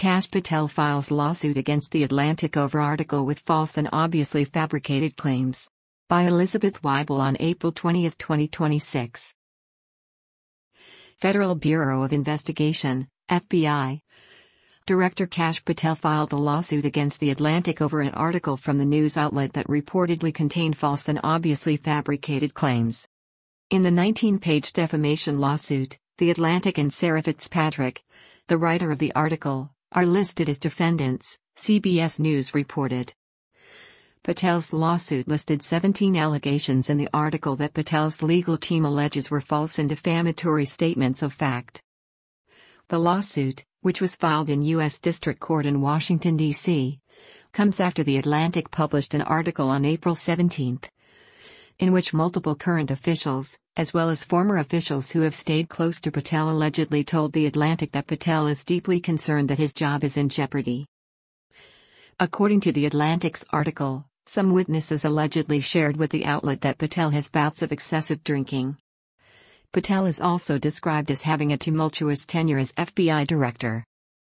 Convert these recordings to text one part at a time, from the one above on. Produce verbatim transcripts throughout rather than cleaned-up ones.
Kash Patel files lawsuit against The Atlantic over article with false and obviously fabricated claims. By Elizabeth Weibel on April twentieth, twenty twenty-six. Federal Bureau of Investigation, F B I. Director Kash Patel filed a lawsuit against The Atlantic over an article from the news outlet that reportedly contained false and obviously fabricated claims. In the nineteen-page defamation lawsuit, The Atlantic and Sarah Fitzpatrick, the writer of the article, are listed as defendants, C B S News reported. Patel's lawsuit listed seventeen allegations in the article that Patel's legal team alleges were false and defamatory statements of fact. The lawsuit, which was filed in U S District Court in Washington, D C, comes after The Atlantic published an article on April seventeenth, in which multiple current officials, as well as former officials who have stayed close to Patel, allegedly told The Atlantic that Patel is deeply concerned that his job is in jeopardy. According to The Atlantic's article, some witnesses allegedly shared with the outlet that Patel has bouts of excessive drinking. Patel is also described as having a tumultuous tenure as F B I director.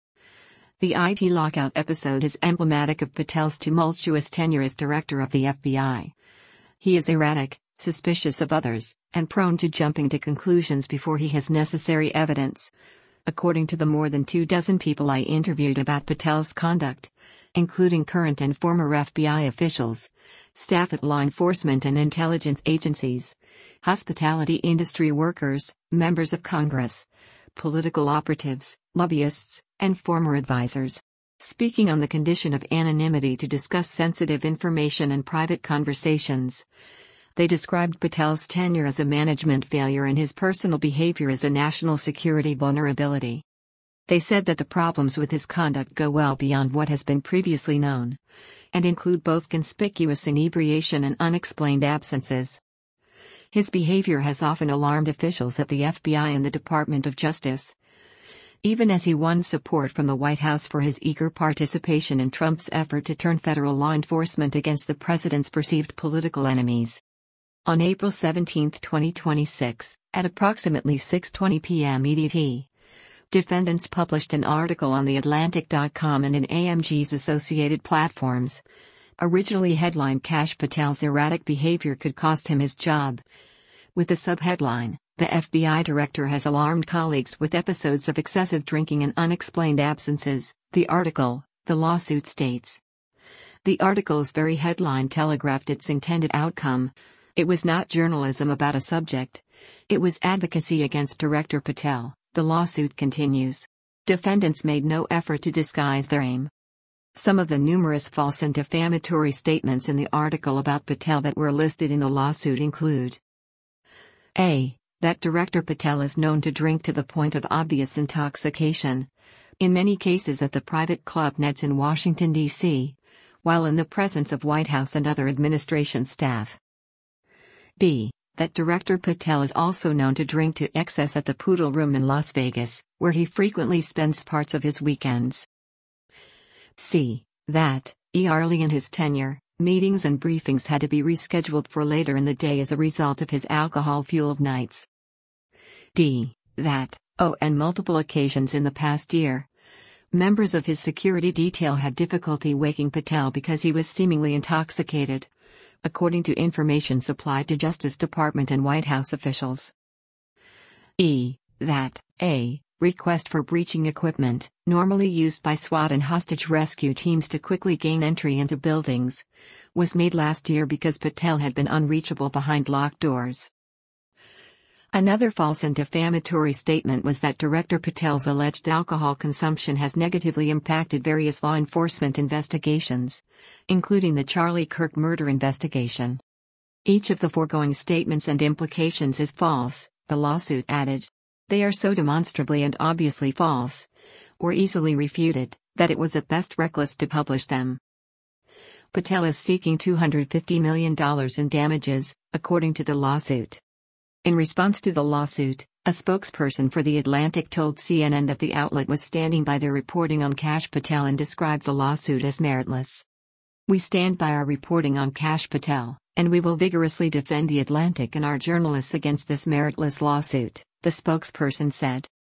The I T lockout episode is emblematic of Patel's tumultuous tenure as director of the F B I. He is erratic, suspicious of others, and prone to jumping to conclusions before he has necessary evidence. According to the more than two dozen people I interviewed about Patel's conduct, including current and former F B I officials, staff at law enforcement and intelligence agencies, hospitality industry workers, members of Congress, political operatives, lobbyists, and former advisors. Speaking on the condition of anonymity to discuss sensitive information and private conversations, they described Patel's tenure as a management failure and his personal behavior as a national security vulnerability. They said that the problems with his conduct go well beyond what has been previously known, and include both conspicuous inebriation and unexplained absences. His behavior has often alarmed officials at the F B I and the Department of Justice, even as he won support from the White House for his eager participation in Trump's effort to turn federal law enforcement against the president's perceived political enemies. On April seventeenth, twenty twenty-six, at approximately six twenty p m E D T, defendants published an article on the atlantic dot com and in A M G's associated platforms. Originally headlined "Kash Patel's erratic behavior could cost him his job," with the subheadline, "The F B I director has alarmed colleagues with episodes of excessive drinking and unexplained absences." The article, the lawsuit states. The article's very headline telegraphed its intended outcome. It was not journalism about a subject. It was advocacy against Director Patel, the lawsuit continues. Defendants made no effort to disguise their aim. Some of the numerous false and defamatory statements in the article about Patel that were listed in the lawsuit include: A. That Director Patel is known to drink to the point of obvious intoxication, in many cases at the private Club Neds in Washington, D C, while in the presence of White House and other administration staff. B. That Director Patel is also known to drink to excess at the Poodle Room in Las Vegas, where he frequently spends parts of his weekends. C. That, early in his tenure, meetings and briefings had to be rescheduled for later in the day as a result of his alcohol-fueled nights. D. That, oh, and multiple occasions in the past year, members of his security detail had difficulty waking Patel because he was seemingly intoxicated, according to information supplied to Justice Department and White House officials. E. That, a request for breaching equipment, normally used by SWAT and hostage rescue teams to quickly gain entry into buildings, was made last year because Patel had been unreachable behind locked doors. Another false and defamatory statement was that Director Patel's alleged alcohol consumption has negatively impacted various law enforcement investigations, including the Charlie Kirk murder investigation. Each of the foregoing statements and implications is false, the lawsuit added. They are so demonstrably and obviously false, or easily refuted, that it was at best reckless to publish them. Patel is seeking two hundred fifty million dollars in damages, according to the lawsuit. In response to the lawsuit, a spokesperson for The Atlantic told C N N that the outlet was standing by their reporting on Kash Patel and described the lawsuit as meritless. "We stand by our reporting on Kash Patel, and we will vigorously defend The Atlantic and our journalists against this meritless lawsuit," the spokesperson said.